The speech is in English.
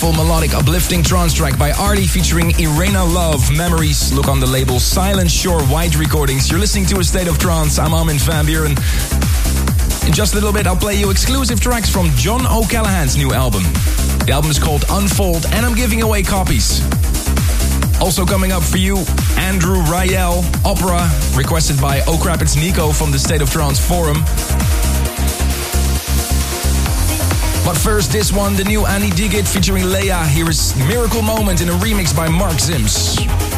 Powerful, melodic, uplifting trance track by Artie featuring Irena Love, Memories. Look on the label Silent Shore White Recordings. You're listening to A State of Trance. I'm Armin van Buuren. In just a little bit, I'll play you exclusive tracks from John O'Callaghan's new album. The album is called Unfold, and I'm giving away copies. Also coming up for you, Andrew Rayel, Opera, requested by Oh Crap It's Nico from the State of Trance forum. But first, this one, the new Annie Digit featuring Leia. Here is Miracle Moment in a remix by Mark Zims.